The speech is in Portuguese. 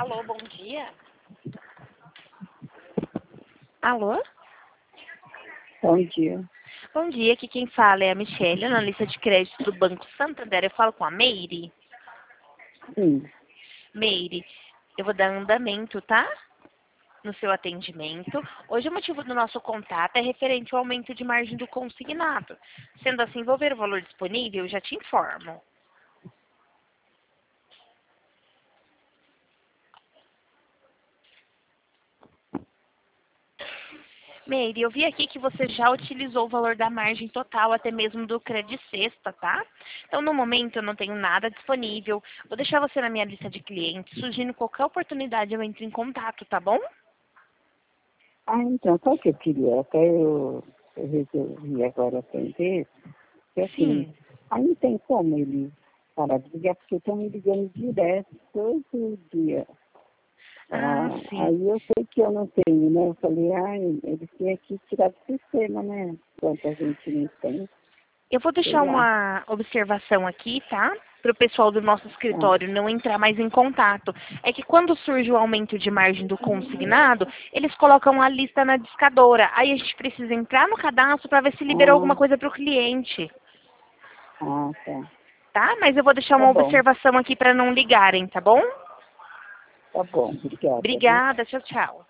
Alô, bom dia. Alô? Bom dia. Bom dia, aqui quem fala é a Michelle, analista de crédito do Banco Santander. Eu falo com a Meire. Sim. Meire, eu vou dar andamento, tá? No seu atendimento. Hoje o motivo do nosso contato é referente ao aumento de margem do consignado. Sendo assim, vou ver o valor disponível e já te informo. Meire, eu vi aqui que você já utilizou o valor da margem total, até mesmo do crédito sexta, tá? Então, no momento, eu não tenho nada disponível. Vou deixar você na minha lista de clientes. Surgindo qualquer oportunidade, eu entro em contato, tá bom? Então, sabe o que eu queria? Até eu resolvi agora atender, que assim, Sim. aí não tem como ele parar de ligar, porque estão me ligando direto todo dia. Ah, sim. Aí eu sei que eu não tenho, né? Eu falei, eles têm que tirar do sistema, né? Quanta gente não tem, Eu vou sei deixar lá. uma observação aqui, tá? Para o pessoal do nosso Tá. escritório não entrar mais em contato. É que quando surge o aumento de margem do consignado, eles colocam a lista na discadora. Aí a gente precisa entrar no cadastro para ver se liberou alguma Ah, coisa para o cliente, tá. tá? Mas eu vou deixar Tá uma bom, observação aqui para não ligarem, tá bom? tá bom. Obrigada, viu? Obrigada, tchau, tchau.